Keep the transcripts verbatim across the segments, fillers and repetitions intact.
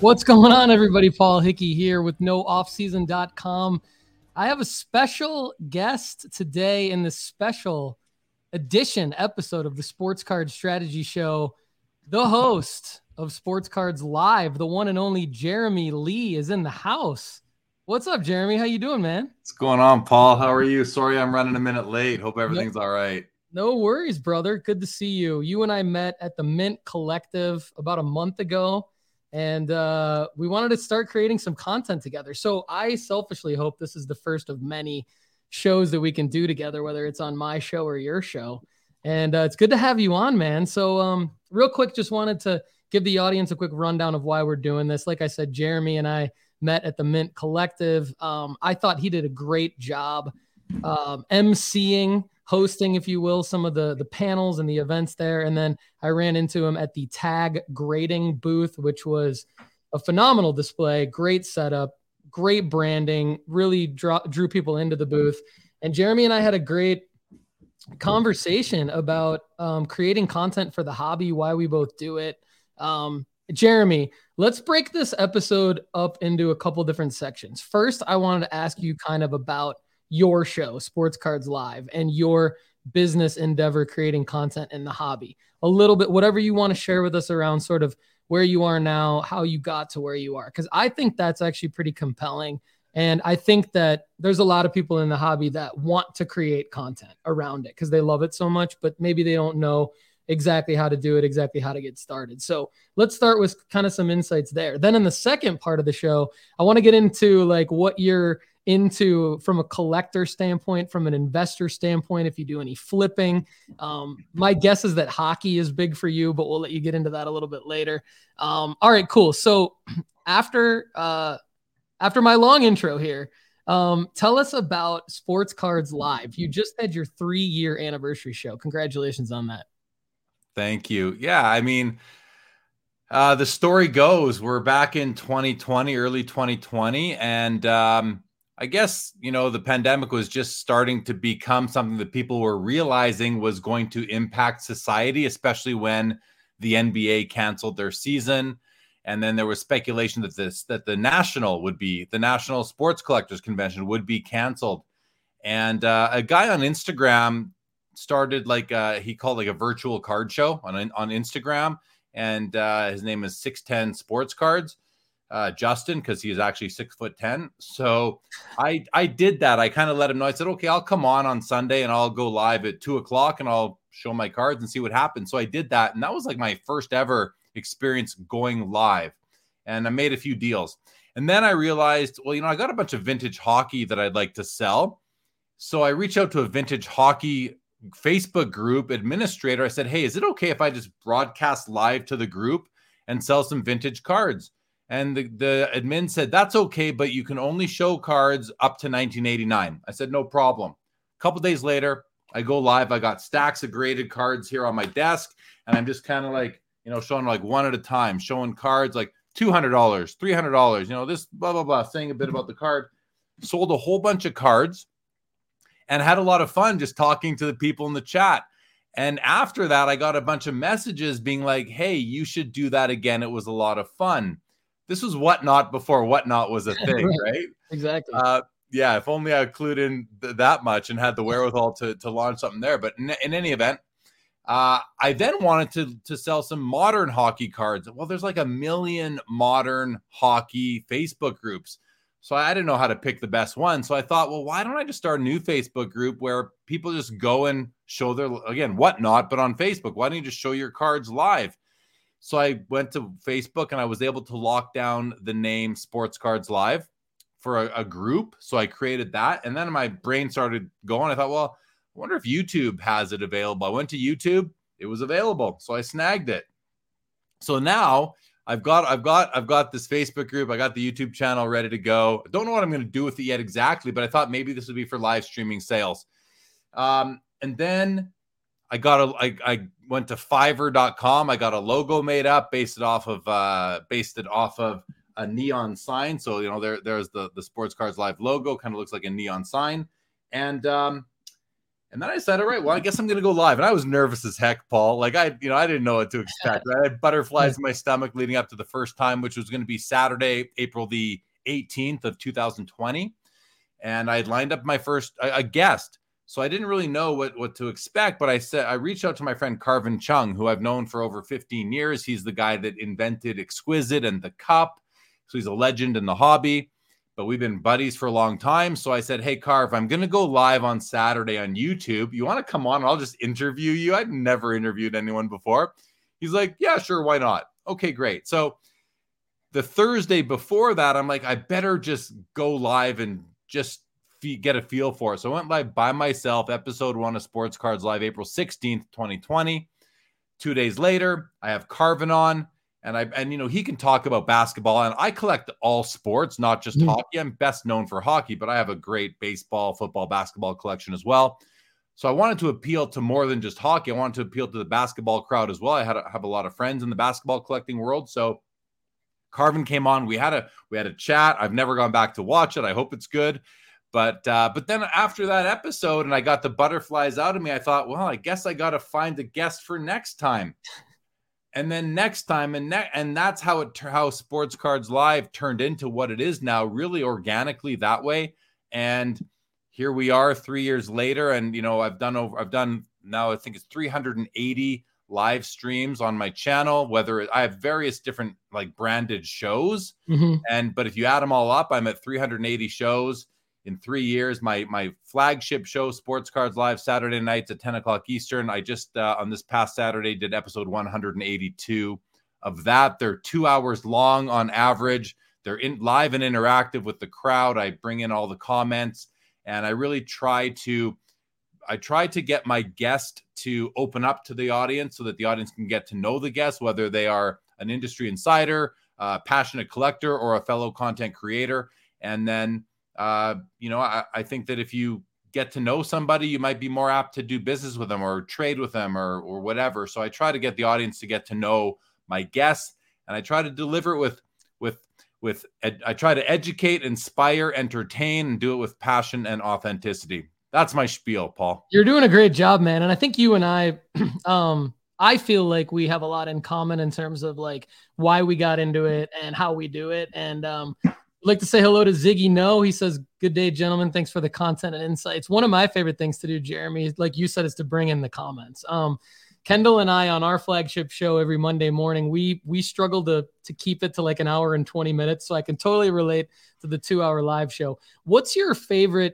What's going on, everybody? Paul Hickey here with no off season dot com. I have a special guest today in this special edition episode of the Sports Card Strategy Show. The host of Sports Cards Live, the one and only Jeremy Lee, is in the house. What's up, Jeremy? How you doing, man? What's going on, Paul? How are you? Sorry I'm running a minute late. Hope everything's no, all right. No worries, brother. Good to see you. You and I met at the Mint Collective about a month ago. And uh, we wanted to start creating some content together. So I selfishly hope this is the first of many shows that we can do together, whether it's on my show or your show. And uh, it's good to have you on, man. So um, real quick, just wanted to give the audience a quick rundown of why we're doing this. Like I said, Jeremy and I met at the Mint Collective. Um, I thought he did a great job um, emceeing, hosting, if you will, some of the, the panels and the events there. And then I ran into him at the tag grading booth, which was a phenomenal display, great setup, great branding, really draw, drew people into the booth. And Jeremy and I had a great conversation about um, creating content for the hobby, why we both do it. Um, Jeremy, let's break this episode up into a couple different sections. First, I wanted to ask you kind of about your show, Sports Cards Live, and your business endeavor creating content in the hobby. A little bit, whatever you want to share with us around sort of where you are now, how you got to where you are, because I think that's actually pretty compelling. And I think that there's a lot of people in the hobby that want to create content around it because they love it so much, but maybe they don't know exactly how to do it, exactly how to get started. So let's start with kind of some insights there. Then in the second part of the show, I want to get into like what you're into from a collector standpoint, from an investor standpoint, if you do any flipping. Um, my guess is that hockey is big for you, but we'll let you get into that a little bit later. Um, all right, cool. So after, uh, after my long intro here, um, tell us about Sports Cards Live. You just had your three year anniversary show. Congratulations on that. Thank you. Yeah. I mean, uh, the story goes, we're back in twenty twenty, early twenty twenty. And, um, I guess, you know, the pandemic was just starting to become something that people were realizing was going to impact society, especially when the N B A canceled their season. And then there was speculation that this, that the national would be, the National Sports Collectors Convention would be canceled. And uh, a guy on Instagram started like, uh, he called like a virtual card show on, on Instagram. And uh, his name is six ten Sports Cards. Uh, Justin, because he is actually six foot ten. So I I did that. I kind of let him know. I said, okay, I'll come on on Sunday and I'll go live at two o'clock and I'll show my cards and see what happens. So I did that. And that was like my first ever experience going live. And I made a few deals. And then I realized, well, you know, I got a bunch of vintage hockey that I'd like to sell. So I reached out to a vintage hockey Facebook group administrator. I said, hey, is it okay if I just broadcast live to the group and sell some vintage cards? And the, the admin said, that's okay, but you can only show cards up to nineteen eighty-nine. I said, no problem. A couple days later, I go live. I got stacks of graded cards here on my desk. And I'm just kind of like, you know, showing like one at a time, showing cards like two hundred dollars, three hundred dollars, you know, this blah, blah, blah, saying a bit about the card. Sold a whole bunch of cards and had a lot of fun just talking to the people in the chat. And after that, I got a bunch of messages being like, hey, you should do that again. It was a lot of fun. This was Whatnot before Whatnot was a thing, right? right? Exactly. Uh, yeah, if only I clued in th- that much and had the wherewithal to, to launch something there. But in, in any event, uh, I then wanted to, to sell some modern hockey cards. Well, there's like a million modern hockey Facebook groups. So I didn't know how to pick the best one. So I thought, well, why don't I just start a new Facebook group where people just go and show their, again, Whatnot, but on Facebook? Why don't you just show your cards live? So I went to Facebook and I was able to lock down the name Sports Cards Live for a, a group. So I created that. And then my brain started going. I thought, well, I wonder if YouTube has it available. I went to YouTube. It was available. So I snagged it. So now I've got, I've got, I've got this Facebook group. I got the YouTube channel ready to go. I don't know what I'm going to do with it yet exactly, but I thought maybe this would be for live streaming sales. Um, and then I got a, I, I went to Fiverr dot com. I got a logo made up, based it off of, uh, based it off of a neon sign. So, you know, there, there's the, the Sports Cards Live logo, kind of looks like a neon sign. And, um, And then I said, all right, well, I guess I'm going to go live. And I was nervous as heck, Paul. Like I, you know, I didn't know what to expect. Right? I had butterflies in my stomach leading up to the first time, which was going to be Saturday, April the eighteenth of two thousand twenty. And I had lined up my first a, a guest. So I didn't really know what, what to expect, but I said, I reached out to my friend Carvin Chung, who I've known for over fifteen years. He's the guy that invented Exquisite and the cup. So he's a legend in the hobby, but we've been buddies for a long time. So I said, hey, Carv, I'm going to go live on Saturday on YouTube. You want to come on? I'll just interview you. I'd never interviewed anyone before. He's like, yeah, sure. Why not? Okay, great. So the Thursday before that, I'm like, I better just go live and just get a feel for it. So I went live by myself, episode one of Sports Cards Live, April sixteenth, twenty twenty. Two days later, I have Carvin on, and I, and you know, he can talk about basketball, and I collect all sports, not just mm-hmm. hockey. I'm best known for hockey, but I have a great baseball, football, basketball collection as well. So I wanted to appeal to more than just hockey. I wanted to appeal to the basketball crowd as well. I had a, have a lot of friends in the basketball collecting world. So Carvin came on. We had a, we had a chat. I've never gone back to watch it. I hope it's good. But uh, but then after that episode and I got the butterflies out of me, I thought, well, I guess I got to find a guest for next time. And then next time, and ne- and that's how it how Sports Cards Live turned into what it is now, really organically that way. And here we are three years later. And, you know, I've done over I've done now, I think it's three hundred eighty live streams on my channel, whether it, I have various different like branded shows. Mm-hmm. And but if you add them all up, I'm at three hundred eighty shows. In three years, my my flagship show, Sports Cards Live, Saturday nights at ten o'clock Eastern. I just, uh, on this past Saturday, did episode one hundred eighty-two of that. They're two hours long on average. They're in live and interactive with the crowd. I bring in all the comments, and I really try to, I try to get my guest to open up to the audience so that the audience can get to know the guest, whether they are an industry insider, a passionate collector, or a fellow content creator. And then Uh, you know, I, I think that if you get to know somebody, you might be more apt to do business with them or trade with them or or whatever. So I try to get the audience to get to know my guests, and I try to deliver it with with with. Ed, I try to educate, inspire, entertain, and do it with passion and authenticity. That's my spiel, Paul. You're doing a great job, man. And I think you and I, um, I feel like we have a lot in common in terms of like why we got into it and how we do it. And um. I'd like to say hello to Ziggy No. He says, good day, gentlemen. Thanks for the content and insights. One of my favorite things to do, Jeremy, like you said, is to bring in the comments. Um, Kendall and I on our flagship show every Monday morning, we we struggle to to keep it to like an hour and twenty minutes. So I can totally relate to the two hour live show. What's your favorite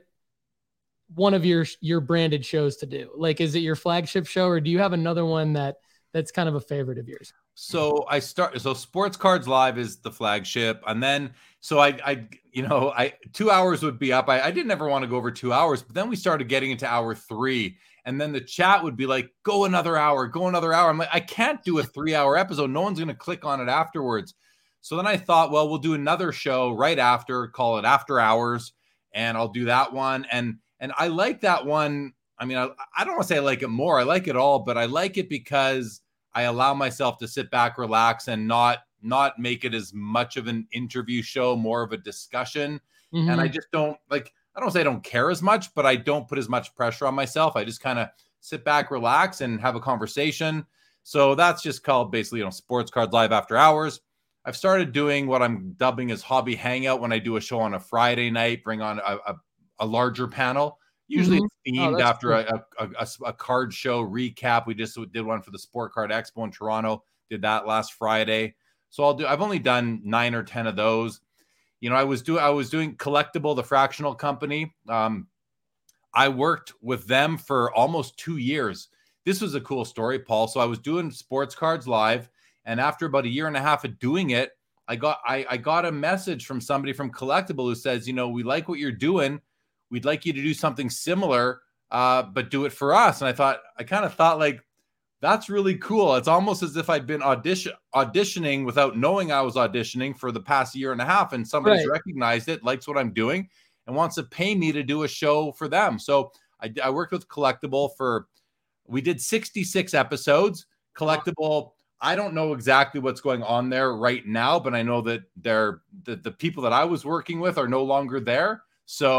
one of your your branded shows to do? Like, is it your flagship show, or do you have another one that that's kind of a favorite of yours? So I start, so Sports Cards Live is the flagship. And then, so I, I, you know, I, two hours would be up. I, I didn't ever want to go over two hours, but then we started getting into hour three, and then the chat would be like, go another hour, go another hour. I'm like, I can't do a three hour episode. No one's going to click on it afterwards. So then I thought, well, we'll do another show right after, call it After Hours. And I'll do that one. And, and I like that one. I mean, I, I don't want to say I like it more. I like it all, but I like it because I allow myself to sit back, relax, and not not make it as much of an interview show, more of a discussion. Mm-hmm. And I just don't like, I don't say I don't care as much, but I don't put as much pressure on myself. I just kind of sit back, relax, and have a conversation. So that's just called basically, you know, Sports Cards Live After Hours. I've started doing what I'm dubbing as Hobby Hangout when I do a show on a Friday night, bring on a, a, a larger panel. Usually mm-hmm. it's themed oh, after cool. a, a, a, a card show recap. We just did one for the Sport Card Expo in Toronto, did that last Friday. So I'll do, I've only done nine or ten of those. You know, I was doing, I was doing Collectible, the fractional company. Um, I worked with them for almost two years. This was a cool story, Paul. So I was doing Sports Cards Live, and after about a year and a half of doing it, I got, I, I got a message from somebody from Collectible who says, you know, we like what you're doing. We'd like you to do something similar, uh, but do it for us. And I thought, I kind of thought like, that's really cool. It's almost as if I'd been audition auditioning without knowing I was auditioning for the past year and a half. And somebody's right. recognized it, likes what I'm doing, and wants to pay me to do a show for them. So I, I worked with Collectible for, we did sixty-six episodes. Collectible, I don't know exactly what's going on there right now, but I know that they're, the, the people that I was working with are no longer there. So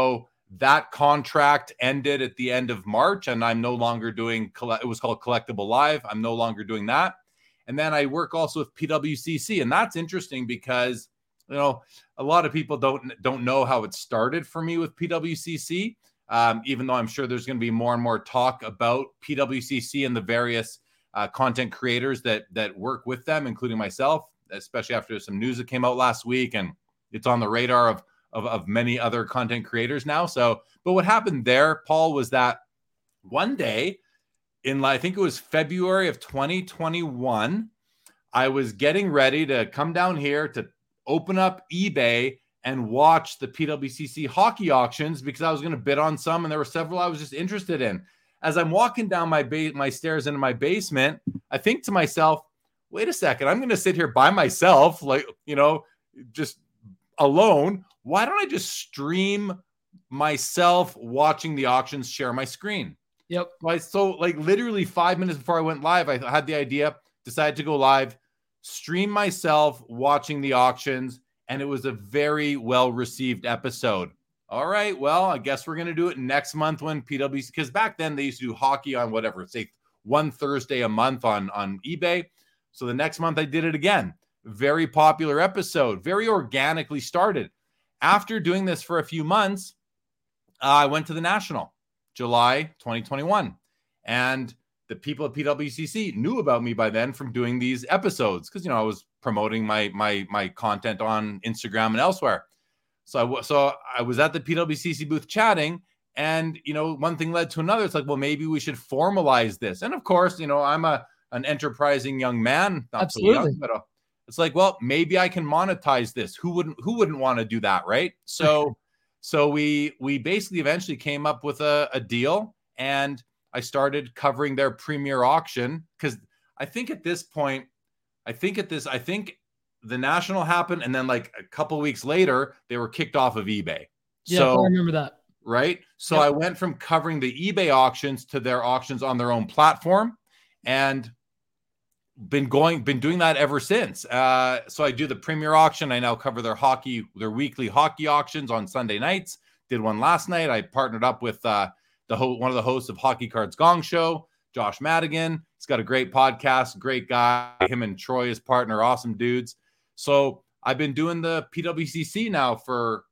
that contract ended at the end of March, and I'm no longer doing, it was called Collectible Live. I'm no longer doing that. And then I work also with P W C C, and that's interesting because, you know, a lot of people don't don't know how it started for me with P W C C, um, even though I'm sure there's going to be more and more talk about P W C C and the various uh, content creators that that work with them, including myself, especially after some news that came out last week, and it's on the radar of of, of many other content creators now. So, but what happened there, Paul, was that one day in, I think it was February of twenty twenty-one, I was getting ready to come down here to open up eBay and watch the P W C C hockey auctions because I was going to bid on some, and there were several I was just interested in. As I'm walking down my ba- my stairs into my basement, I think to myself, wait a second, I'm going to sit here by myself, like, you know, just alone. Why don't I just stream myself watching the auctions, share my screen? Yep. So like literally five minutes before I went live, I had the idea, decided to go live, stream myself watching the auctions, and it was a very well-received episode. All right, well, I guess we're going to do it next month when P W C, because back then they used to do hockey on whatever, say one Thursday a month on, on eBay. So the next month I did it again. Very popular episode, very organically started. After doing this for a few months, uh, I went to the National, July twenty twenty-one. And the people at P W C C knew about me by then from doing these episodes because, you know, I was promoting my my my content on Instagram and elsewhere. So I, so I was at the P W C C booth chatting, and, you know, one thing led to another. It's like, well, maybe we should formalize this. And of course, you know, I'm a an enterprising young man. Not Absolutely. So young, but a, it's like, well, maybe I can monetize this. Who wouldn't who wouldn't want to do that, right? So so we we basically eventually came up with a, a deal, and I started covering their premier auction because I think at this point, I think at this, I think the National happened, and then like a couple of weeks later, they were kicked off of eBay. Yeah, so, I remember that. Right. So Yep. I went from covering the eBay auctions to their auctions on their own platform, and been going, been doing that ever since. Uh, so I do the premier auction. I now cover their hockey, their weekly hockey auctions on Sunday nights. Did one last night. I partnered up with uh, the ho- one of the hosts of Hockey Cards Gong Show, Josh Madigan. He's got a great podcast, great guy. Him and Troy, his partner, awesome dudes. So I've been doing the P W C C now for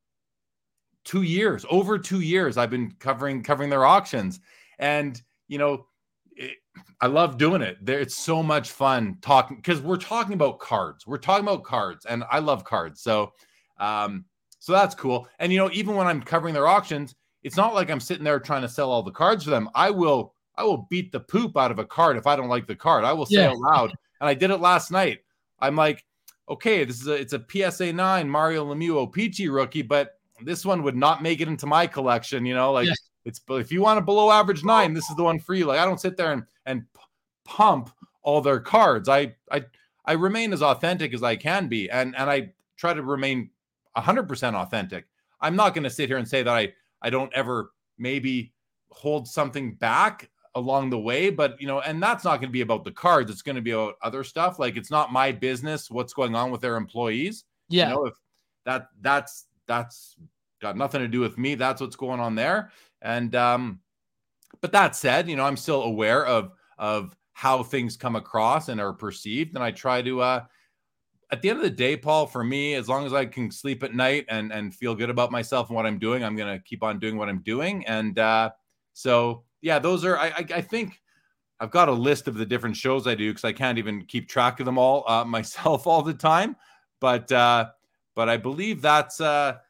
two years, over two years. I've been covering covering their auctions, and you know, it, I love doing it. There, it's so much fun talking because we're talking about cards. We're talking about cards, and I love cards. So, um, so that's cool. And you know, even when I'm covering their auctions, it's not like I'm sitting there trying to sell all the cards for them. I will, I will beat the poop out of a card if I don't like the card. I will say Yeah. out loud, and I did it last night. I'm like, okay, this is a, it's a P S A nine Mario Lemieux O P G rookie, but this one would not make it into my collection. You know, like Yeah. it's, if you want a below average nine, this is the one for you. Like I don't sit there and and pump all their cards. I I I remain as authentic as I can be, and and I try to remain one hundred percent authentic. I'm not going to sit here and say that I I don't ever maybe hold something back along the way, but you know, and that's not going to be about the cards. It's going to be about other stuff. Like it's not my business what's going on with their employees. Yeah. You know, if that that's that's got nothing to do with me. That's what's going on there. And um, but that said, you know, I'm still aware of of how things come across and are perceived, and I try to. Uh, at the end of the day, Paul, for me, as long as I can sleep at night and and feel good about myself and what I'm doing, I'm gonna keep on doing what I'm doing. And uh, so, yeah, those are. I, I I think I've got a list of the different shows I do because I can't even keep track of them all uh, myself all the time. But uh, but I believe that's. Uh,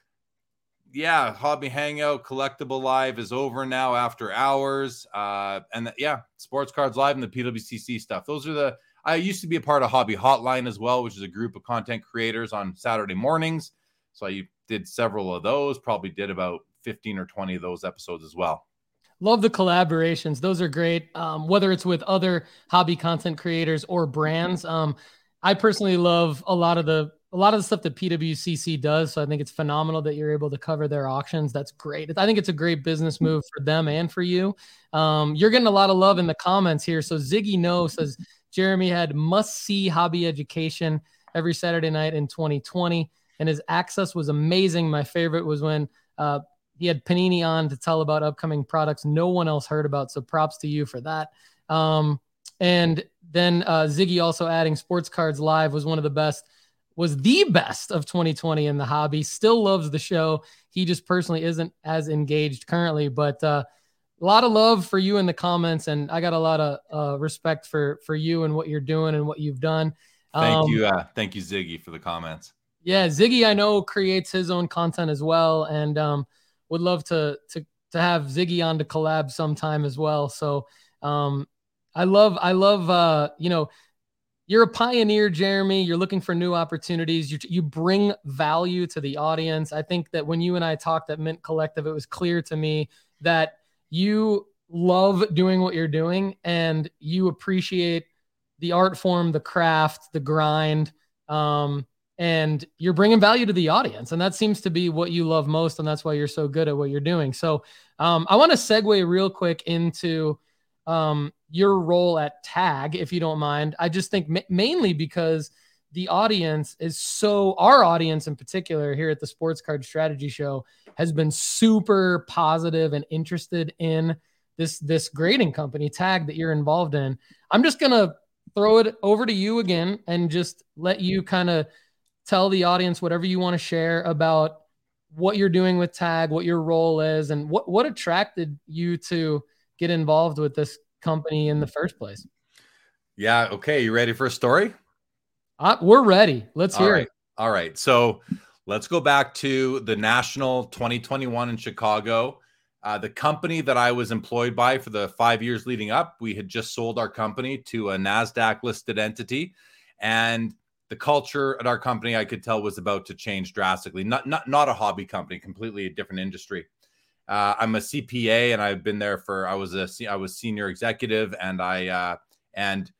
Yeah, Hobby Hangout, Collectible Live is over now after hours. Uh, and th- yeah, Sports Cards Live and the P W C C stuff. Those are the, I used to be a part of Hobby Hotline as well, which is a group of content creators on Saturday mornings. So I did several of those, probably did about fifteen or twenty of those episodes as well. Love the collaborations. Those are great. Um, whether it's with other hobby content creators or brands. Um, I personally love a lot of the a lot of the stuff that P W C C does. So I think it's phenomenal that you're able to cover their auctions. That's great. I think it's a great business move for them and for you. Um, you're getting a lot of love in the comments here. So Ziggy No says Jeremy had must-see hobby education every Saturday night in twenty twenty, and his access was amazing. My favorite was when uh, he had Panini on to tell about upcoming products no one else heard about. So props to you for that. Um, and then uh, Ziggy also adding Sports Cards Live was one of the best, was the best of twenty twenty in the hobby. Still loves the show. He just personally isn't as engaged currently, but uh, a lot of love for you in the comments. And I got a lot of uh, respect for, for you and what you're doing and what you've done. Thank um, you. Uh, thank you, Ziggy, for the comments. Yeah. Ziggy, I know, creates his own content as well. And um, would love to, to, to have Ziggy on to collab sometime as well. So um, I love, I love, uh, you know, you're a pioneer, Jeremy. You're looking for new opportunities. You, you bring value to the audience. I think that when you and I talked at Mint Collective, it was clear to me that you love doing what you're doing and you appreciate the art form, the craft, the grind, um, and you're bringing value to the audience. And that seems to be what you love most. And that's why you're so good at what you're doing. So um, I want to segue real quick into um, your role at Tag, if you don't mind. I just think ma- mainly because the audience is so, our audience in particular here at the Sports Card Strategy Show has been super positive and interested in this, this grading company, Tag, that you're involved in. I'm just going to throw it over to you again and just let you kind of tell the audience whatever you want to share about what you're doing with Tag, what your role is, and what, what attracted you to get involved with this company in the first place. Yeah. Okay. You ready for a story? Uh, we're ready. Let's hear All right. it. All right. So let's go back to the National twenty twenty-one in Chicago. Uh, the company that I was employed by for the five years leading up, we had just sold our company to a NASDAQ listed entity. And the culture at our company, I could tell, was about to change drastically. Not, not, not a hobby company, completely a different industry. Uh, I'm a C P A, and I've been there for. I was a. I was senior executive, and I uh, and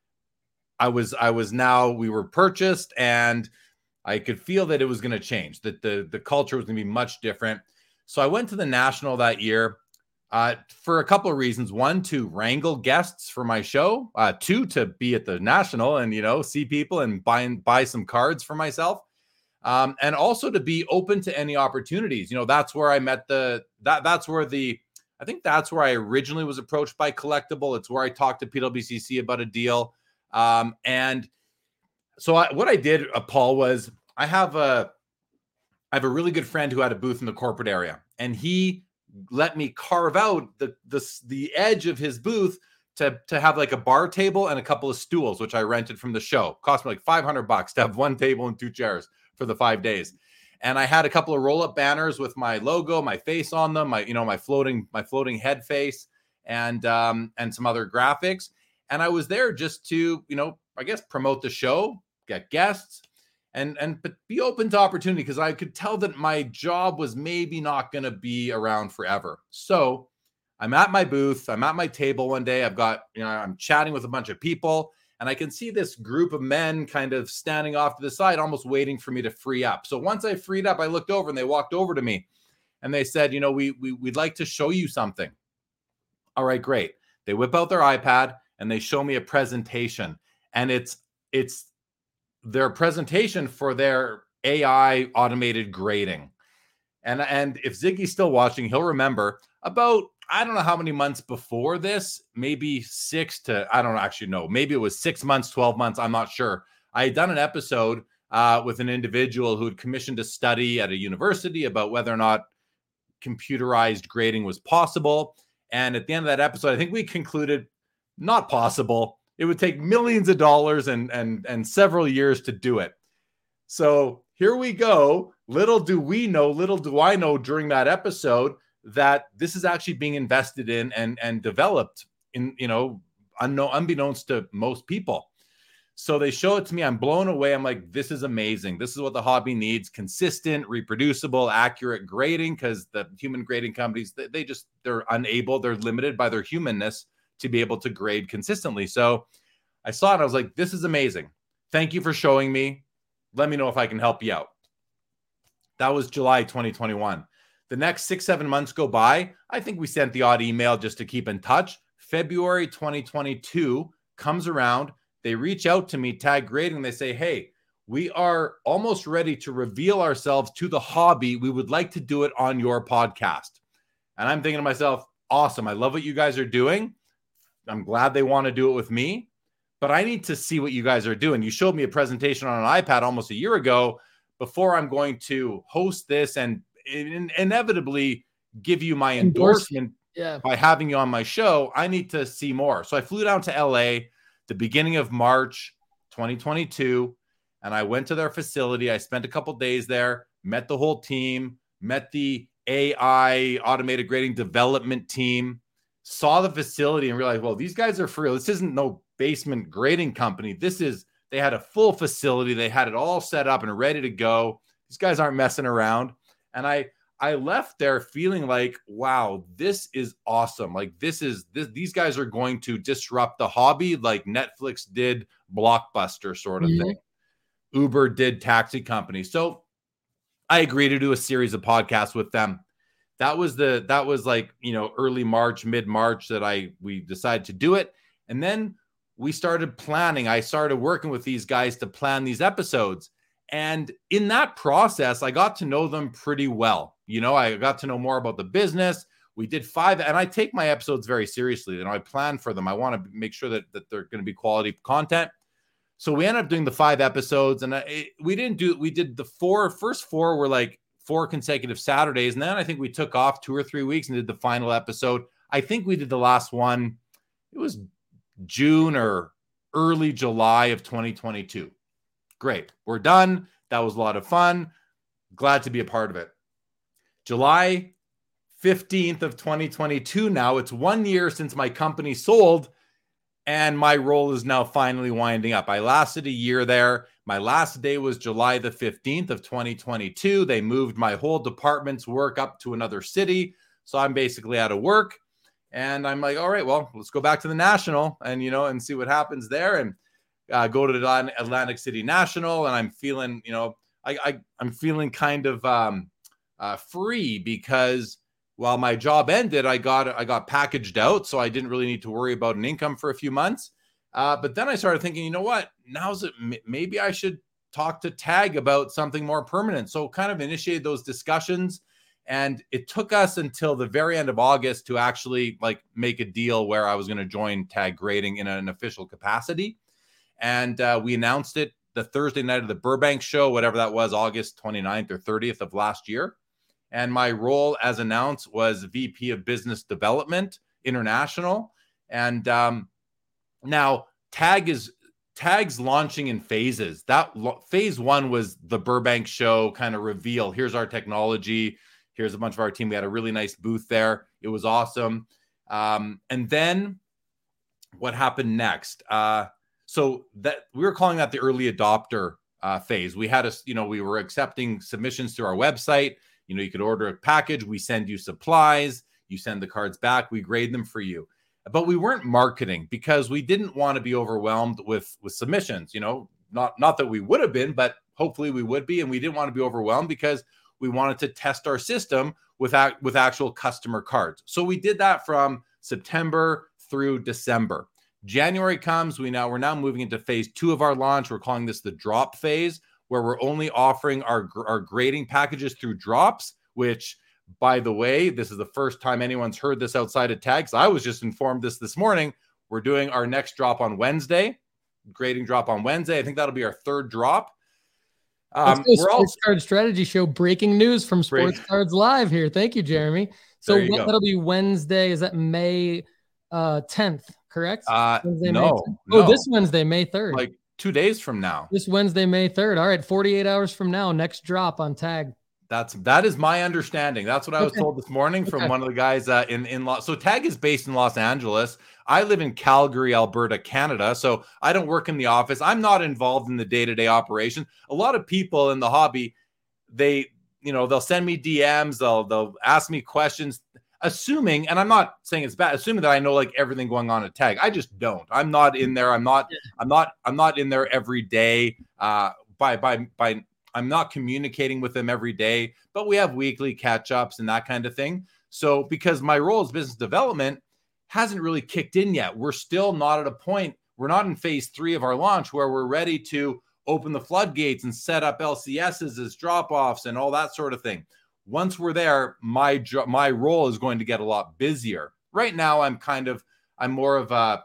I was. I was now. We were purchased, and I could feel that it was going to change. That the the culture was going to be much different. So I went to the National that year uh, for a couple of reasons. One, to wrangle guests for my show. Uh, two, to be at the National and you know see people and buy buy some cards for myself. Um, and also to be open to any opportunities. You know, that's where I met the, that that's where the, I think that's where I originally was approached by Collectible. It's where I talked to P W C C about a deal. Um, and so I, what I did, uh, Paul, was I have a, I have a really good friend who had a booth in the corporate area, and he let me carve out the, the, the edge of his booth to, to have like a bar table and a couple of stools, which I rented from the show. Cost me like five hundred bucks to have one table and two chairs for the five days. And I had a couple of roll-up banners with my logo, my face on them, my, you know, my floating, my floating head face, and, um, and some other graphics. And I was there just to, you know, I guess promote the show, get guests, and, and, but be open to opportunity, because I could tell that my job was maybe not going to be around forever. So I'm at my booth, I'm at my table one day. I've got, you know, I'm chatting with a bunch of people, and I can see this group of men kind of standing off to the side, almost waiting for me to free up. So once I freed up, I looked over and they walked over to me and they said, you know, we, we, we'd like to show you something. All right, great. They whip out their iPad and they show me a presentation, and it's, it's their presentation for their A I automated grading. And, and if Ziggy's still watching, he'll remember about, I don't know how many months before this, maybe six to, I don't actually know, maybe it was six months, twelve months. I'm not sure. I had done an episode uh, with an individual who had commissioned a study at a university about whether or not computerized grading was possible. And at the end of that episode, I think we concluded not possible. It would take millions of dollars and, and, and several years to do it. So here we go. Little do we know, little do I know during that episode that this is actually being invested in and, and developed in, you know, unknown, unbeknownst to most people. So they show it to me. I'm blown away. I'm like, this is amazing. This is what the hobby needs: consistent, reproducible, accurate grading, because the human grading companies, they, they just, they're unable, they're limited by their humanness to be able to grade consistently. So I saw it. I was like, this is amazing. Thank you for showing me. Let me know if I can help you out. That was July twenty twenty-one. The next six, seven months go by. I think we sent the odd email just to keep in touch. February twenty twenty-two comes around. They reach out to me, Tag Grading. They say, hey, we are almost ready to reveal ourselves to the hobby. We would like to do it on your podcast. And I'm thinking to myself, awesome. I love what you guys are doing. I'm glad they want to do it with me, but I need to see what you guys are doing. You showed me a presentation on an iPad almost a year ago. Before I'm going to host this and in- inevitably give you my endorsement yeah. by having you on my show, I need to see more. So I flew down to L A the beginning of March twenty twenty-two, and I went to their facility. I spent a couple days there, met the whole team, met the A I automated grading development team, saw the facility and realized, well, these guys are for real. This isn't no basement grading company. This is, they had a full facility. They had it all set up and ready to go. These guys aren't messing around. And I, I left there feeling like, wow, this is awesome. Like this is, this, these guys are going to disrupt the hobby like Netflix did Blockbuster sort of mm-hmm. thing. Uber did taxi companies. So I agreed to do a series of podcasts with them. That was the, that was like, you know, early March, mid-March that I, we decided to do it. And then we started planning. I started working with these guys to plan these episodes. And in that process, I got to know them pretty well. You know, I got to know more about the business. We did five, and I take my episodes very seriously. You know, I plan for them. I want to make sure that, that they're going to be quality content. So we ended up doing the five episodes, and I, we didn't do, we did the four, first four were like four consecutive Saturdays. And then I think we took off two or three weeks and did the final episode. I think we did the last one. It was June or early July of twenty twenty-two. Great. We're done. That was a lot of fun. Glad to be a part of it. July fifteenth of twenty twenty-two. Now it's one year since my company sold and my role is now finally winding up. I lasted a year there. My last day was July the fifteenth of twenty twenty-two. They moved my whole department's work up to another city. So I'm basically out of work. And I'm like, all right, well, let's go back to the National and, you know, and see what happens there. And uh, go to the Atlantic City National. And I'm feeling, you know, I, I I'm feeling kind of um, uh, free because while my job ended, I got, I got packaged out. So I didn't really need to worry about an income for a few months. Uh, but then I started thinking, you know what, now's it, maybe I should talk to Tag about something more permanent. So kind of initiated those discussions. And it took us until the very end of August to actually like make a deal where I was going to join Tag Grading in an official capacity. And uh, we announced it the Thursday night of the Burbank show, whatever that was, August twenty-ninth or thirtieth of last year. And my role as announced was V P of Business Development International. And um, now Tag is Tag's launching in phases. That lo- phase one was the Burbank show kind of reveal. Here's our technology. Here's a bunch of our team. We had a really nice booth there. It was awesome. Um, and then what happened next? Uh, so that we were calling that the early adopter uh, phase. We had a, you know, we were accepting submissions through our website. You know, you could order a package. We send you supplies. You send the cards back. We grade them for you. But we weren't marketing because we didn't want to be overwhelmed with, with submissions. You know, not, not that we would have been, but hopefully we would be. And we didn't want to be overwhelmed because we wanted to test our system with, act, with actual customer cards. So we did that from September through December. January comes, we now, we're now moving into phase two of our launch. We're calling this the drop phase, where we're only offering our, our grading packages through drops, which, by the way, this is the first time anyone's heard this outside of Tags. I was just informed this this morning. We're doing our next drop on Wednesday, grading drop on Wednesday. I think that'll be our third drop. Um, we're Sports all Card Strategy Show. Breaking news from Sports break. Cards Live here. Thank you, Jeremy. So you what, that'll be Wednesday. Is that May uh, tenth? Correct? Uh, Wednesday, no, May no. Oh, this Wednesday, May third. Like two days from now. This Wednesday, May third. All right, forty-eight hours from now. Next drop on Tag. That's that is my understanding. That's what I was okay. told this morning from okay. one of the guys uh, in in Los. So Tag is based in Los Angeles. I live in Calgary, Alberta, Canada. So I don't work in the office. I'm not involved in the day-to-day operation. A lot of people in the hobby, they you know they'll send me D Ms. They'll they'll ask me questions, assuming, and I'm not saying it's bad, assuming that I know like everything going on at Tag. I just don't. I'm not in there. I'm not. I'm not. I'm not in there every day. Uh, by by by. I'm not communicating with them every day, but we have weekly catch-ups and that kind of thing. So because my role as business development hasn't really kicked in yet, we're still not at a point, we're not in phase three of our launch where we're ready to open the floodgates and set up L C Ss as drop-offs and all that sort of thing. once we're there, my jo- my role is going to get a lot busier. Right now, I'm kind of, I'm more of a,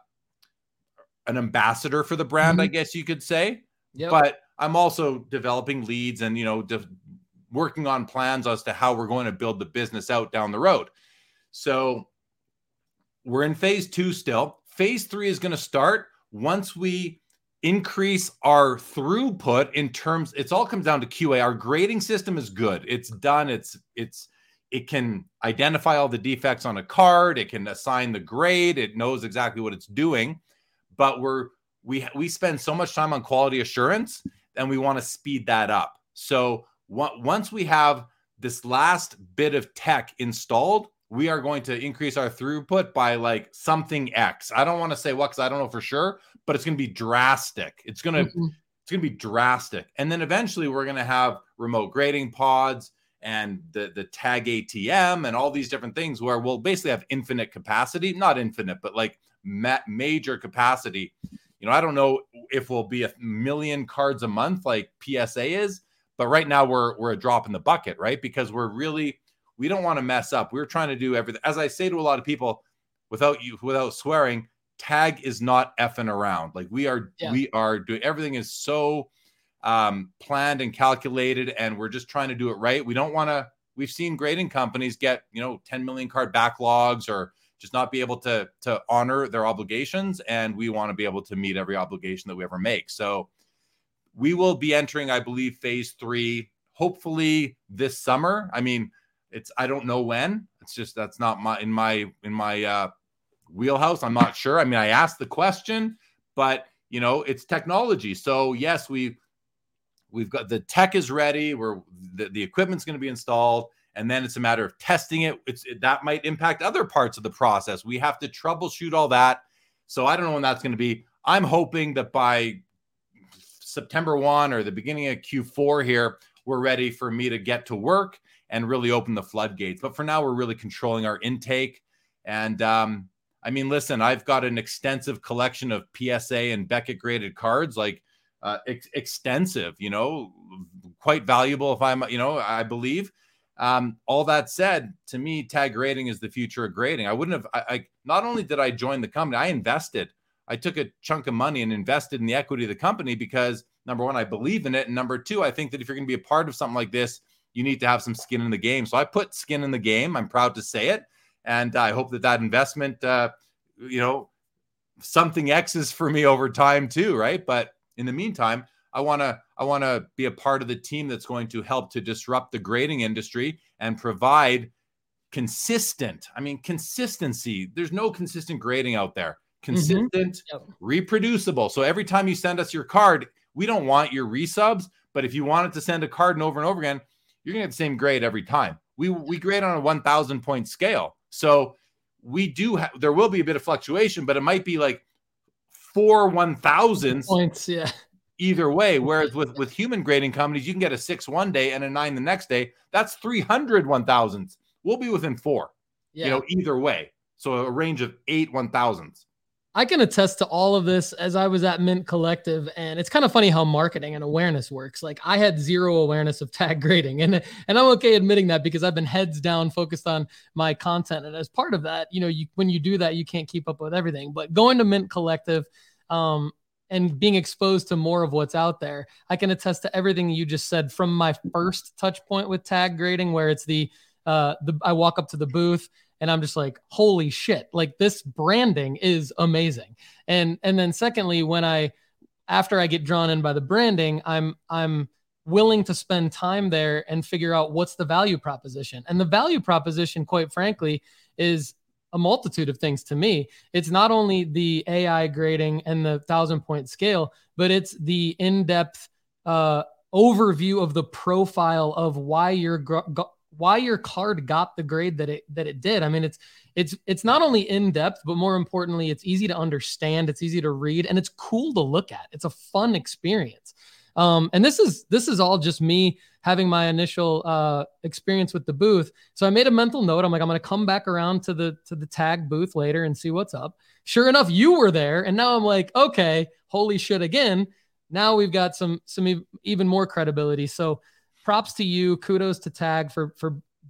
an ambassador for the brand, mm-hmm. I guess you could say. Yep. But I'm also developing leads and, you know, de- working on plans as to how we're going to build the business out down the road. So we're in phase two still. Phase three is going to start once we increase our throughput in terms, it's all comes down to Q A. Our grading system is good. It's done. It's, it's, it can identify all the defects on a card. It can assign the grade. It knows exactly what it's doing, but we're, we, we spend so much time on quality assurance and we want to speed that up. So w- once we have this last bit of tech installed, we are going to increase our throughput by like something X. I don't want to say what, because I don't know for sure, but it's going to be drastic. It's going to, mm-hmm. it's going to be drastic. And then eventually we're going to have remote grading pods and the, the tag A T M and all these different things where we'll basically have infinite capacity, not infinite, but like ma- major capacity. You know, I don't know if we'll be a million cards a month like P S A is, but right now we're, we're a drop in the bucket, right? Because we're really, we don't want to mess up. We're trying to do everything. As I say to a lot of people, without you, without swearing, tag is not effing around. Like we are, yeah. we are doing, everything is so um, planned and calculated, and we're just trying to do it right. We don't want to, we've seen grading companies get, you know, ten million card backlogs or just not be able to, to honor their obligations. And we want to be able to meet every obligation that we ever make. So we will be entering, I believe, phase three, hopefully this summer. I mean, it's, I don't know when. It's just, that's not my, in my, in my uh, wheelhouse. I'm not sure. I mean, I asked the question, but you know, it's technology. So yes, we, we've got, the tech is ready. We're, the, the equipment's going to be installed. And then it's a matter of testing it. It's, that might impact other parts of the process. We have to troubleshoot all that. So I don't know when that's going to be. I'm hoping that by September first or the beginning of Q four here, we're ready for me to get to work and really open the floodgates. But for now, we're really controlling our intake. And um, I mean, listen, I've got an extensive collection of P S A and Beckett graded cards, like uh, ex- extensive, you know, quite valuable if I'm, you know, I believe. Um, all that said, to me, tag grading is the future of grading. I wouldn't have, I, I not only did I join the company, I invested. I took a chunk of money and invested in the equity of the company because number one, I believe in it. And number two, I think that if you're going to be a part of something like this, you need to have some skin in the game. So I put skin in the game. I'm proud to say it. And I hope that that investment, uh, you know, something X's for me over time too. Right. But in the meantime, I want to, I want to be a part of the team that's going to help to disrupt the grading industry and provide consistent, I mean, consistency. There's no consistent grading out there. Consistent, mm-hmm. Yep. Reproducible. So every time you send us your card, we don't want your resubs, but if you wanted to send a card and over and over again, you're going to get the same grade every time. We we grade on a one thousand point scale. So we do have, there will be a bit of fluctuation, but it might be like four one thousands points, yeah. Either way. Whereas with, with human grading companies, you can get a six one day and a nine the next day. That's three hundred one thousands. We'll be within four, yeah. You know, either way. So a range of eight one thousands. I can attest to all of this as I was at Mint Collective, and it's kind of funny how marketing and awareness works. Like I had zero awareness of tag grading, and and I'm okay admitting that because I've been heads down focused on my content. And as part of that, you know, you, when you do that, you can't keep up with everything. But going to Mint Collective um, and being exposed to more of what's out there, I can attest to everything you just said from my first touch point with tag grading, where it's the uh, the I walk up to the booth. And I'm just like, holy shit, like this branding is amazing. And, and then secondly, when I, after I get drawn in by the branding, I'm, I'm willing to spend time there and figure out what's the value proposition. And the value proposition, quite frankly, is a multitude of things to me. It's not only the A I grading and the thousand point scale, but it's the in-depth uh, overview of the profile of why you're gr- why your card got the grade that it that it did. I mean, it's it's it's not only in depth, but more importantly, it's easy to understand, it's easy to read, and it's cool to look at. It's a fun experience. Um, and this is this is all just me having my initial uh, experience with the booth. So I made a mental note. I'm like, I'm going to come back around to the to the tag booth later and see what's up. Sure enough, you were there, and now I'm like, okay, holy shit again. Now we've got some some even more credibility. So props to you. Kudos to Tag for, for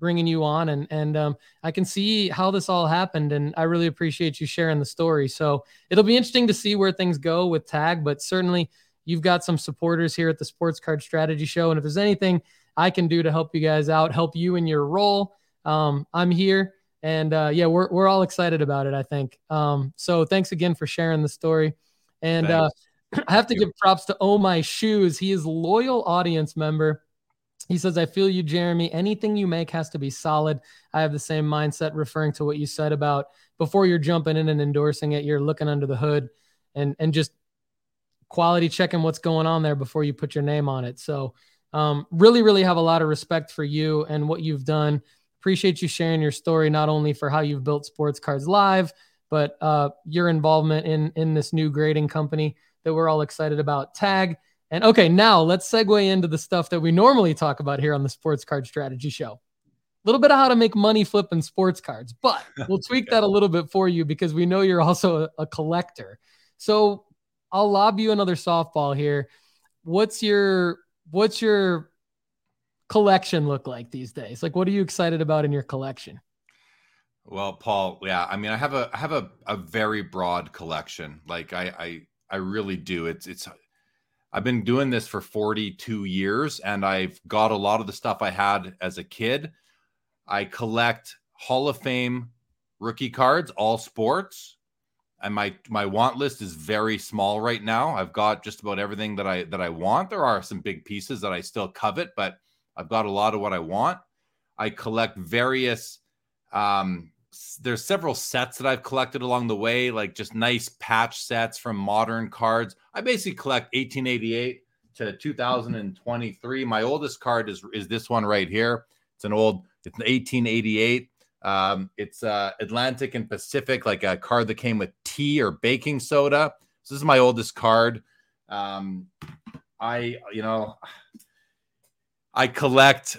bringing you on, and and um, I can see how this all happened, and I really appreciate you sharing the story. So it'll be interesting to see where things go with Tag, but certainly you've got some supporters here at the Sports Card Strategy Show, and if there's anything I can do to help you guys out, help you in your role, um, I'm here. And uh, yeah, we're we're all excited about it, I think. Um, so thanks again for sharing the story. And uh, I have to give props to Oh My Shoes. He is a loyal audience member. He says, I feel you, Jeremy. Anything you make has to be solid. I have the same mindset, referring to what you said about before you're jumping in and endorsing it, you're looking under the hood and, and just quality checking what's going on there before you put your name on it. So um, really, really have a lot of respect for you and what you've done. Appreciate you sharing your story, not only for how you've built Sports Cards Live, but uh, your involvement in, in this new grading company that we're all excited about, Tag. And okay, now let's segue into the stuff that we normally talk about here on the Sports Card Strategy Show. A little bit of how to make money flipping sports cards, but we'll tweak that a little bit for you because we know you're also a, a collector. So I'll lob you another softball here. What's your, what's your collection look like these days? Like, what are you excited about in your collection? Well, Paul, yeah, I mean, I have a I have a, a very broad collection. Like I, I I really do. It's it's I've been doing this for forty-two years, and I've got a lot of the stuff I had as a kid. I collect Hall of Fame rookie cards, all sports, and my my want list is very small right now. I've got just about everything that I that I want. There are some big pieces that I still covet, but I've got a lot of what I want. I collect various, um, there's several sets that I've collected along the way, like just nice patch sets from modern cards. I basically collect eighteen eighty-eight to two thousand twenty-three. My oldest card is, is this one right here. It's an old, it's an eighteen eighty-eight. Um, it's uh, Atlantic and Pacific, like a card that came with tea or baking soda. So this is my oldest card. Um, I, you know... I collect,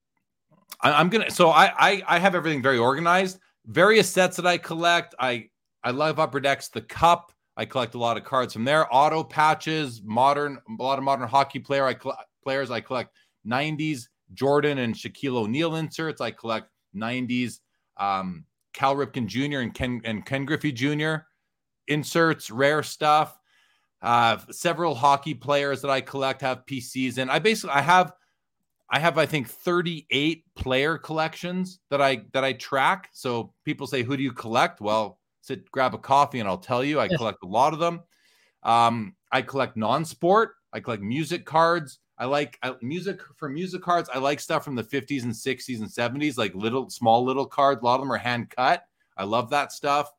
I, I'm going to, so I, I, I have everything very organized, various sets that I collect. I, I love Upper Decks, the Cup. I collect a lot of cards from there. Auto patches, modern, a lot of modern hockey player. I collect players. I collect nineties Jordan and Shaquille O'Neal inserts. I collect nineties um, Cal Ripken Junior and Ken, and Ken Griffey Junior inserts, rare stuff. Uh, several hockey players that I collect have P Cs. And I basically, I have, I have, I think, thirty-eight player collections that I that I track. So people say, who do you collect? Well, sit, grab a coffee, and I'll tell you. I yes. collect a lot of them. Um, I collect non-sport. I collect music cards. I like I, music for music cards. I like stuff from the fifties and sixties and seventies, like little, small little cards. A lot of them are hand cut. I love that stuff.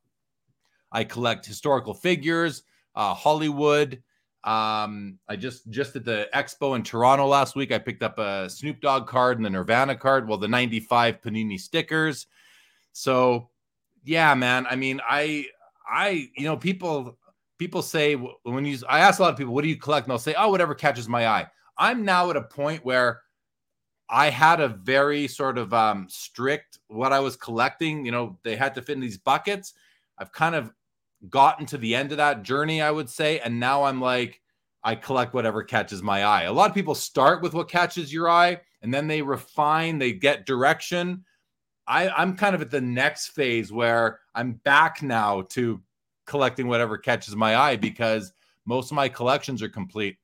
I collect historical figures, uh, Hollywood. Um, I just, just at the expo in Toronto last week, I picked up a Snoop Dogg card and the Nirvana card. Well, the ninety-five Panini stickers. So yeah, man, I mean, I, I, you know, people, people say when you, I ask a lot of people, what do you collect? And they'll say, oh, whatever catches my eye. I'm now at a point where I had a very sort of, um, strict, what I was collecting, you know, they had to fit in these buckets. I've kind of gotten to the end of that journey, I would say. And now I'm like, I collect whatever catches my eye. A lot of people start with what catches your eye and then they refine, they get direction. I, I'm kind of at the next phase where I'm back now to collecting whatever catches my eye because most of my collections are complete.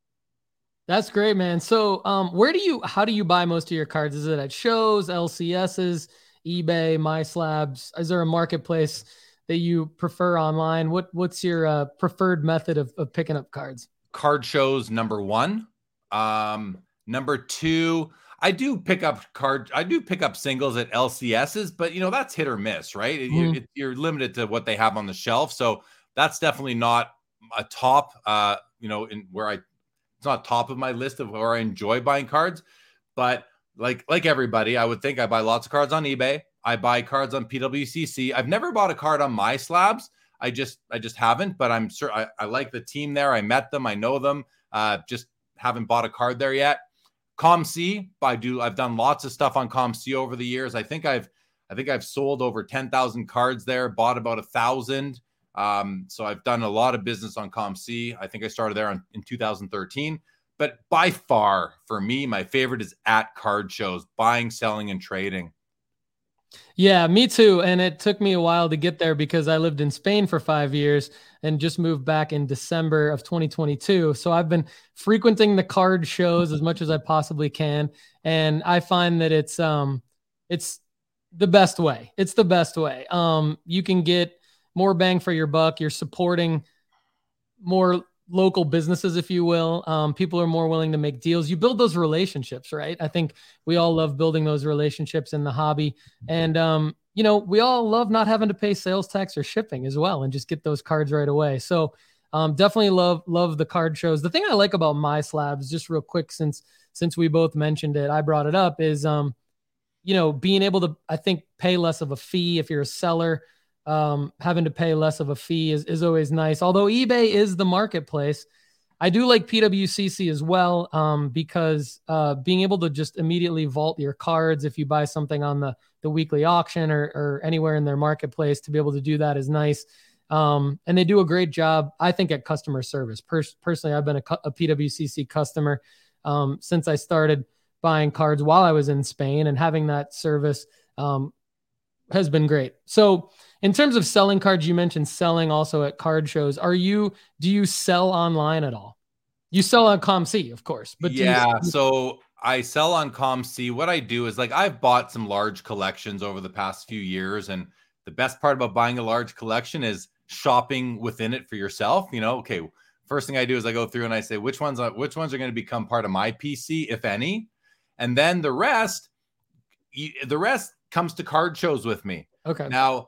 That's great, man. So um, where do you, how do you buy most of your cards? Is it at shows, L C Ss, eBay, MySlabs? Is there a marketplace that you prefer online? What what's your uh, preferred method of, of picking up cards? Card shows, number one. Um, number two, I do pick up card. I do pick up singles at L C Ss, but you know that's hit or miss, right? Mm. It, you're limited to what they have on the shelf, so that's definitely not a top. Uh, you know, in where I, it's not top of my list of where I enjoy buying cards. But like like everybody, I would think I buy lots of cards on eBay. I buy cards on P W C C. I've never bought a card on MySlabs. I just, I just haven't, but I'm sure I, I like the team there. I met them. I know them. Uh, just haven't bought a card there yet. ComC, I do. I've done lots of stuff on ComC over the years. I think I've, I think I've sold over ten thousand cards there, bought about a thousand. Um, so I've done a lot of business on ComC. I think I started there on, in two thousand thirteen. but by far for me, my favorite is at card shows, buying, selling, and trading. Yeah, me too. And it took me a while to get there because I lived in Spain for five years and just moved back in December of twenty twenty-two. So I've been frequenting the card shows as much as I possibly can. And I find that it's, um, it's the best way. It's the best way. Um, you can get more bang for your buck. You're supporting more local businesses, if you will. Um, people are more willing to make deals. You build those relationships, right? I think we all love building those relationships in the hobby. And, um, you know, we all love not having to pay sales tax or shipping as well and just get those cards right away. So um, definitely love, love the card shows. The thing I like about MySlabs, just real quick, since, since we both mentioned it, I brought it up, is, um, you know, being able to, I think, pay less of a fee if you're a seller. Um, having to pay less of a fee is, is always nice. Although eBay is the marketplace, I do like P W C C as well, um, because uh, being able to just immediately vault your cards if you buy something on the, the weekly auction or, or anywhere in their marketplace, to be able to do that is nice. Um, and they do a great job, I think, at customer service. Pers- personally, I've been a, a P W C C customer um, since I started buying cards while I was in Spain, and having that service um, has been great. So in terms of selling cards, you mentioned selling also at card shows. Are you, do you sell online at all? You sell on ComC, of course, but yeah, do you- so I sell on ComC. What I do is, like, I've bought some large collections over the past few years. And the best part about buying a large collection is shopping within it for yourself. You know, okay, first thing I do is I go through and I say, which ones, are, which ones are going to become part of my P C, if any? And then the rest, the rest comes to card shows with me. Okay. Now,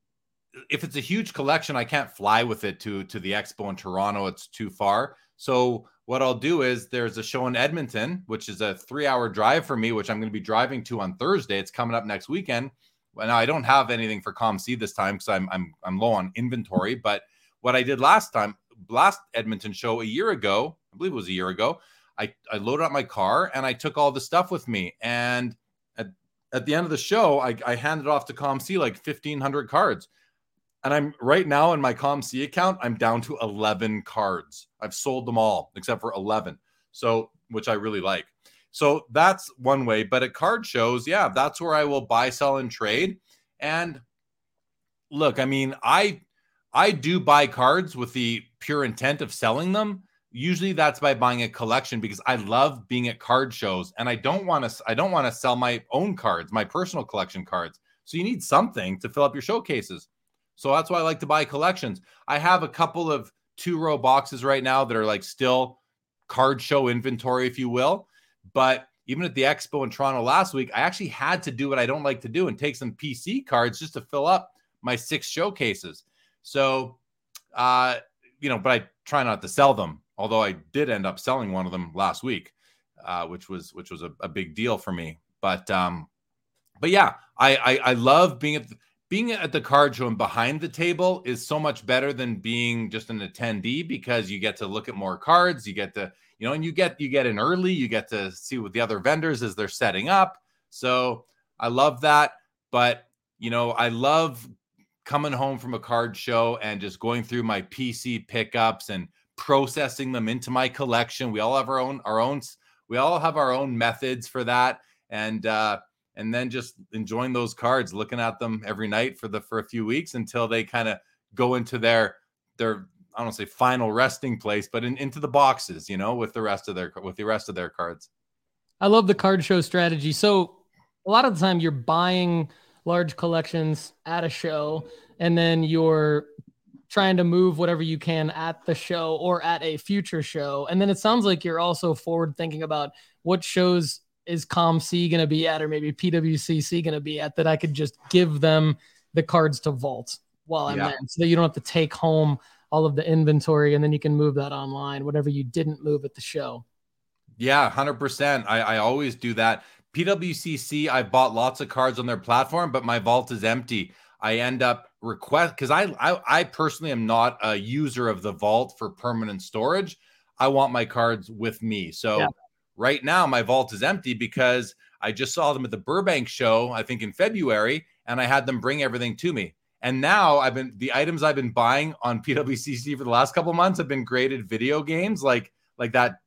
if it's a huge collection, I can't fly with it to, to the expo in Toronto. It's too far. So what I'll do is, there's a show in Edmonton, which is a three hour drive for me, which I'm going to be driving to on Thursday. It's coming up next weekend. Well, now I don't have anything for ComC this time because I'm, I'm, I'm low on inventory. But what I did last time, last Edmonton show a year ago, I believe it was a year ago, I, I loaded up my car and I took all the stuff with me. And at, at the end of the show, I, I handed off to ComC like fifteen hundred cards. And I'm right now in my ComC account, I'm down to eleven cards. I've sold them all except for eleven. So, which I really like. So that's one way. But at card shows, yeah, that's where I will buy, sell, and trade. And look, I mean, I I do buy cards with the pure intent of selling them. Usually that's by buying a collection, because I love being at card shows, and I don't want to I don't want to sell my own cards, my personal collection cards. So you need something to fill up your showcases. So that's why I like to buy collections. I have a couple of two row boxes right now that are like still card show inventory, if you will. But even at the expo in Toronto last week, I actually had to do what I don't like to do and take some P C cards just to fill up my six showcases. So, uh, you know, but I try not to sell them. Although I did end up selling one of them last week, uh, which was which was a, a big deal for me. But um, but yeah, I I, I love being at the, being at the card show, and behind the table is so much better than being just an attendee, because you get to look at more cards. You get to, you know, and you get, you get in early, you get to see what the other vendors as they're setting up. So I love that. But, you know, I love coming home from a card show and just going through my P C pickups and processing them into my collection. We all have our own, our own, we all have our own methods for that. And, uh, and then just enjoying those cards, looking at them every night for the for a few weeks until they kind of go into their their I don't want to say final resting place, but in, into the boxes, you know, with the rest of their with the rest of their cards. I love the card show strategy. So a lot of the time you're buying large collections at a show, and then you're trying to move whatever you can at the show or at a future show. And then it sounds like you're also forward thinking about what shows is ComC going to be at, or maybe P W C C going to be at, that I could just give them the cards to vault while I'm yeah. there, so that you don't have to take home all of the inventory, and then you can move that online, whatever you didn't move at the show. Yeah, one hundred percent. I, I always do that. P W C C, I bought lots of cards on their platform, but my vault is empty. I end up request because I, I I personally am not a user of the vault for permanent storage. I want my cards with me. So yeah. Right now, my vault is empty because I just saw them at the Burbank show, I think in February, and I had them bring everything to me. And now I've been the items I've been buying on P W C C for the last couple of months have been graded video games, like like that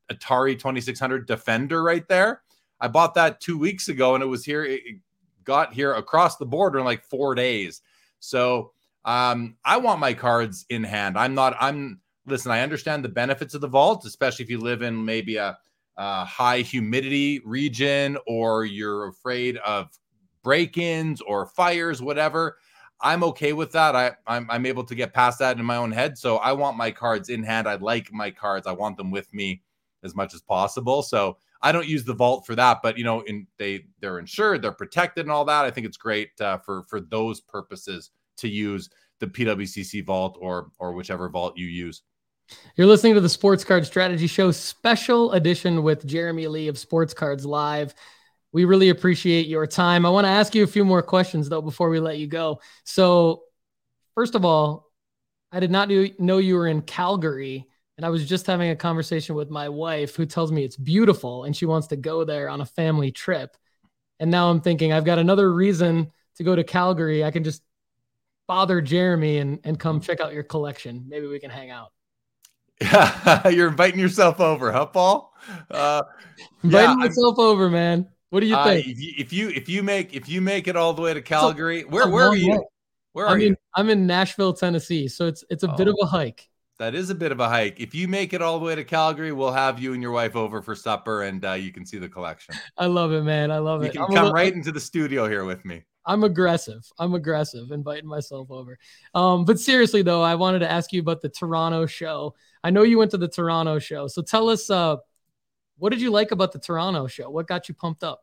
Atari twenty-six hundred Defender right there. I bought that two weeks ago and it was here. It got here across the border in like four days. So um, I want my cards in hand. I'm not, I'm, listen, I understand the benefits of the vault, especially if you live in maybe a, a high humidity region or you're afraid of break-ins or fires, whatever. I'm okay with that. I, I'm, I'm able to get past that in my own head. So I want my cards in hand. I like my cards. I want them with me as much as possible. So I don't use the vault for that, but you know, in they they're insured, they're protected, and all that. I think it's great uh, for for those purposes to use the P W C C vault or or whichever vault you use. You're listening to the Sports Card Strategy Show special edition with Jeremy Lee of Sports Cards Live. We really appreciate your time. I want to ask you a few more questions though before we let you go. So, first of all, I did not know you were in Calgary. And I was just having a conversation with my wife who tells me it's beautiful and she wants to go there on a family trip. And now I'm thinking I've got another reason to go to Calgary. I can just bother Jeremy and, and come check out your collection. Maybe we can hang out. Yeah, you're inviting yourself over, huh, Paul? Uh, inviting yeah, myself I'm, over, man. What do you think? Uh, if, you, if you if you make if you make it all the way to Calgary, where a where are you? Way. Where are I'm in, you? I'm in Nashville, Tennessee. So it's it's a oh. bit of a hike. That is a bit of a hike. If you make it all the way to Calgary, we'll have you and your wife over for supper, and uh, you can see the collection. I love it, man. I love you it. You can I'm come little, right into the studio here with me. I'm aggressive. I'm aggressive, inviting myself over. Um, but seriously, though, I wanted to ask you about the Toronto show. I know you went to the Toronto show. So tell us, uh, what did you like about the Toronto show? What got you pumped up?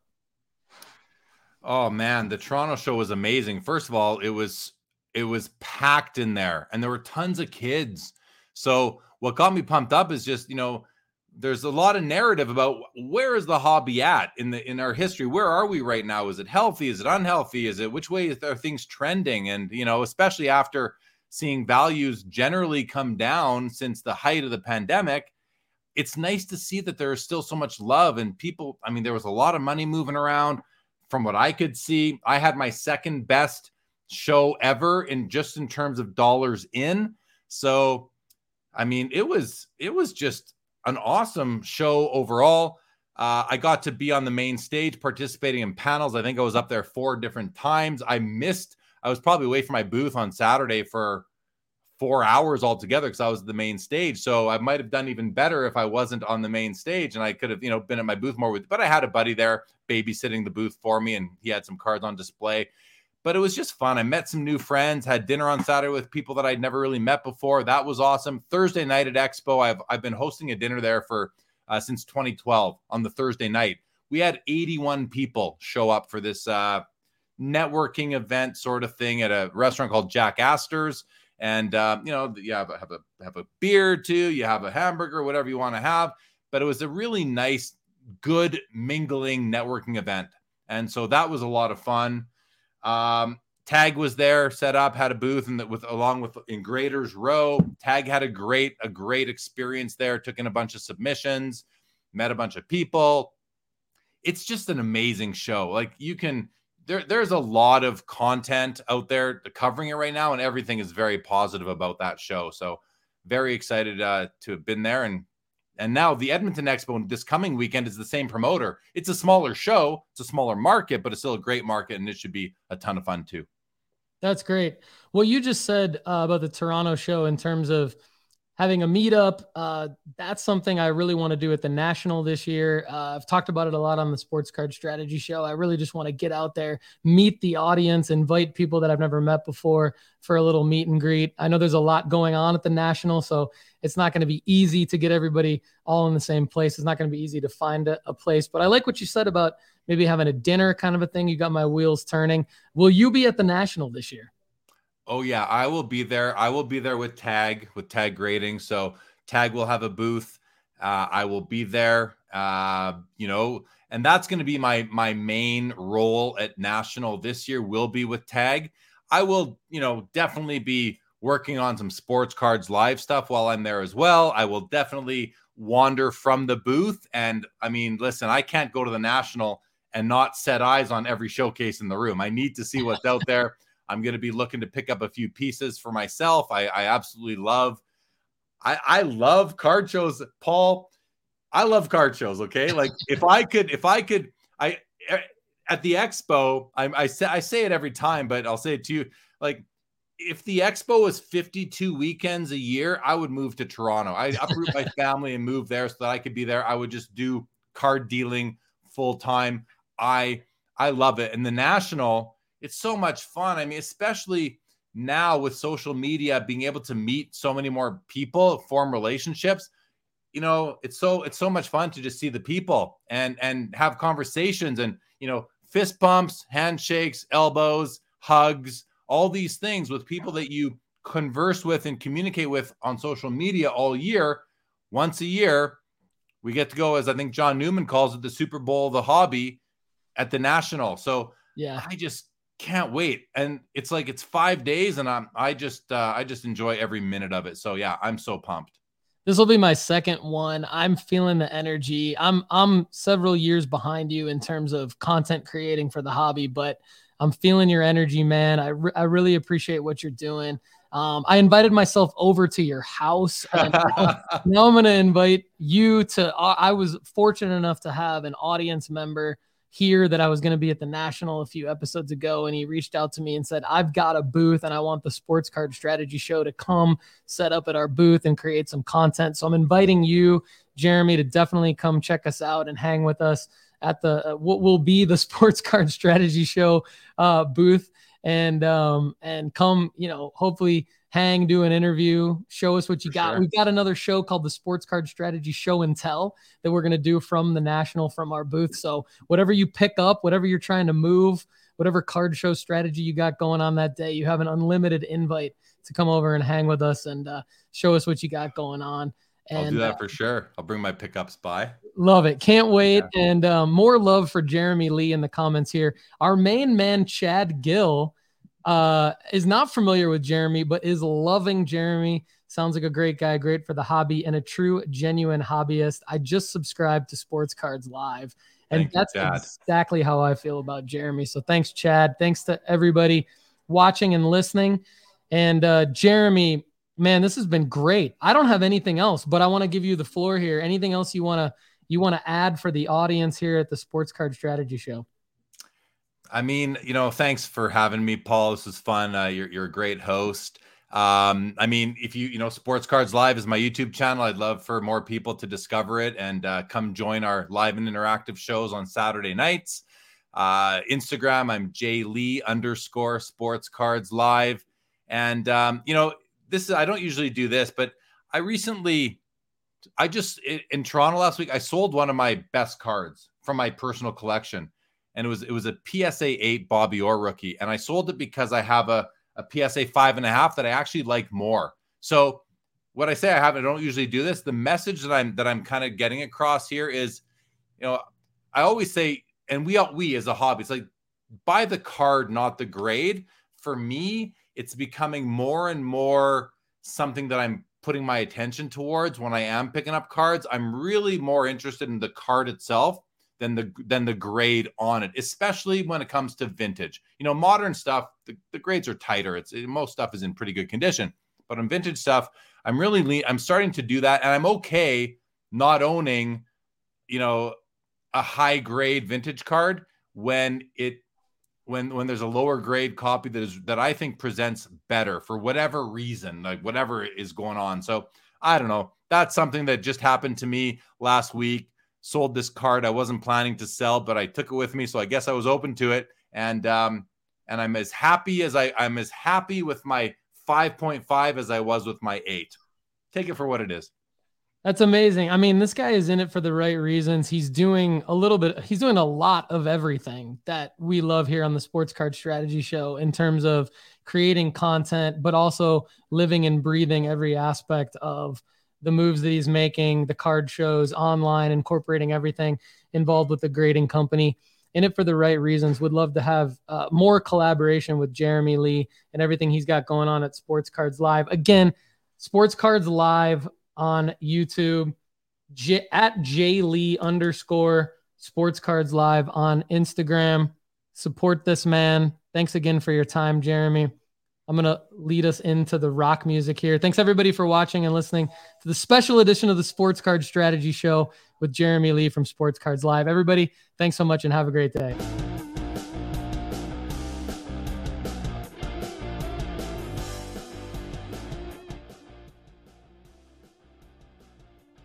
Oh, man, the Toronto show was amazing. First of all, it was it was packed in there, and there were tons of kids. So what got me pumped up is just, you know, there's a lot of narrative about where is the hobby at in the in our history? Where are we right now? Is it healthy? Is it unhealthy? Is it which way are things trending? And, you know, especially after seeing values generally come down since the height of the pandemic, it's nice to see that there is still so much love and people. I mean, there was a lot of money moving around from what I could see. I had my second best show ever in just in terms of dollars in. So, I mean, it was it was just an awesome show overall. Uh, I got to be on the main stage participating in panels. I think I was up there four different times. I missed, I was probably away from my booth on Saturday for four hours altogether because I was at the main stage. So I might have done even better if I wasn't on the main stage and I could have, you know, been at my booth more with, but I had a buddy there babysitting the booth for me and he had some cards on display. But it was just fun. I met some new friends, had dinner on Saturday with people that I'd never really met before. That was awesome. Thursday night at Expo, I've I've been hosting a dinner there for uh, since twenty twelve on the Thursday night. We had eighty-one people show up for this uh, networking event sort of thing at a restaurant called Jack Astor's. And, uh, you know, you have a, have, a, have a beer too, you have a hamburger, whatever you want to have. But it was a really nice, good mingling networking event. And so that was a lot of fun. Um, Tag was there, set up, had a booth, and with along with in Graders Row. Tag had a great, a great experience there. Took in a bunch of submissions, met a bunch of people. It's just an amazing show. Like you can, there, there's a lot of content out there covering it right now, and everything is very positive about that show. So very excited uh, to have been there, and and now the Edmonton Expo this coming weekend is the same promoter. It's a smaller show, it's a smaller market, but it's still a great market, and it should be a ton of fun too. That's great. What you just said uh, about the Toronto show in terms of having a meetup, uh, that's something I really want to do at the National this year. Uh, I've talked about it a lot on the Sports Card Strategy Show. I really just want to get out there, meet the audience, invite people that I've never met before for a little meet and greet. I know there's a lot going on at the National, so it's not going to be easy to get everybody all in the same place. It's not going to be easy to find a, a place, but I like what you said about maybe having a dinner kind of a thing. You got my wheels turning. Will you be at the National this year? Oh yeah, I will be there. I will be there with Tag, with Tag Grading. So Tag will have a booth. Uh, I will be there, uh, you know, and that's going to be my, my main role at National this year will be with Tag. I will, you know, definitely be working on some Sports Cards Live stuff while I'm there as well. I will definitely wander from the booth. And I mean, listen, I can't go to the National and not set eyes on every showcase in the room. I need to see what's out there. I'm going to be looking to pick up a few pieces for myself. I, I absolutely love, I, I love card shows. Paul, I love card shows. Okay. Like if I could, if I could, I, at the expo, I, I say, I say it every time, but I'll say it to you. Like if the expo was fifty-two weekends a year, I would move to Toronto. I uproot my family and move there so that I could be there. I would just do card dealing full time. I, I love it. And the National, it's so much fun. I mean, especially now with social media, being able to meet so many more people, form relationships, you know, it's so, it's so much fun to just see the people and, and have conversations and, you know, fist bumps, handshakes, elbows, hugs, all these things with people that you converse with and communicate with on social media all year. Once a year, we get to go, as I think John Newman calls it, the Super Bowl of the hobby at the National. So yeah, I just can't wait. And it's like, it's five days and I'm, I just, uh, I just enjoy every minute of it. So yeah, I'm so pumped. This will be my second one. I'm feeling the energy. I'm, I'm several years behind you in terms of content creating for the hobby, but I'm feeling your energy, man. I, re- I really appreciate what you're doing. Um, I invited myself over to your house. And now, now I'm going to invite you to, uh, I was fortunate enough to have an audience member here that I was going to be at the National a few episodes ago. And he reached out to me and said, I've got a booth and I want the Sports Card Strategy Show to come set up at our booth and create some content. So I'm inviting you, Jeremy, to definitely come check us out and hang with us at the, uh, what will be the Sports Card Strategy Show uh, booth. And, um, and come, you know, hopefully hang, do an interview, show us what you For got. Sure. We've got another show called the Sports Card Strategy Show and Tell that we're going to do from the National, from our booth. So whatever you pick up, whatever you're trying to move, whatever card show strategy you got going on that day, you have an unlimited invite to come over and hang with us and uh, show us what you got going on. And, I'll do that uh, for sure. I'll bring my pickups by. Love it. Can't wait. Yeah. And um, more love for Jeremy Lee in the comments here. Our main man, Chad Gill, uh, is not familiar with Jeremy, but is loving Jeremy. Sounds like a great guy, great for the hobby and a true, genuine hobbyist. I just subscribed to Sports Cards Live. And Thank that's you, exactly how I feel about Jeremy. So thanks, Chad. Thanks to everybody watching and listening. And uh, Jeremy, man, this has been great. I don't have anything else, but I want to give you the floor here. Anything else you want to you want to add for the audience here at the Sports Card Strategy Show? I mean, you know, thanks for having me, Paul. This is fun. Uh, you're you're a great host. Um, I mean, if you you know, Sports Cards Live is my YouTube channel. I'd love for more people to discover it and uh, come join our live and interactive shows on Saturday nights. Uh, Instagram, I'm J Lee underscore Sports Cards Live, and um, you know. This is, I don't usually do this, but I recently, I just, in Toronto last week, I sold one of my best cards from my personal collection. And it was, it was a P S A eight Bobby Orr rookie. And I sold it because I have a, a P S A five and a half that I actually like more. So what I say, I have, I don't usually do this. The message that I'm, that I'm kind of getting across here is, you know, I always say, and we, we as a hobby, it's like, buy the card, not the grade. For me, it's becoming more and more something that I'm putting my attention towards when I am picking up cards. I'm really more interested in the card itself than the than the grade on it, especially when it comes to vintage. You know, modern stuff, the, the grades are tighter. It's it, most stuff is in pretty good condition. But on vintage stuff, I'm really lean, I'm starting to do that, and I'm okay not owning, you know, a high grade vintage card when it when when there's a lower grade copy that is that I think presents better for whatever reason, like whatever is going on. So I don't know. That's something that just happened to me last week. Sold this card. I wasn't planning to sell, but I took it with me. So I guess I was open to it. And um, and I'm as happy as I I'm as happy with my five point five as I was with my eight. Take it for what it is. That's amazing. I mean, this guy is in it for the right reasons. He's doing a little bit, he's doing a lot of everything that we love here on the Sports Card Strategy Show in terms of creating content, but also living and breathing every aspect of the moves that he's making, the card shows online, incorporating everything involved with the grading company. In it for the right reasons. Would love to have uh, more collaboration with Jeremy Lee and everything he's got going on at Sports Cards Live. Again, Sports Cards Live on YouTube, J- at jlee underscore Sports Cards Live on Instagram. Support this man. Thanks again for your time, Jeremy. I'm going to lead us into the rock music here. Thanks everybody for watching and listening to the special edition of the Sports Card Strategy Show with Jeremy Lee from Sports Cards Live. Everybody, thanks so much and have a great day.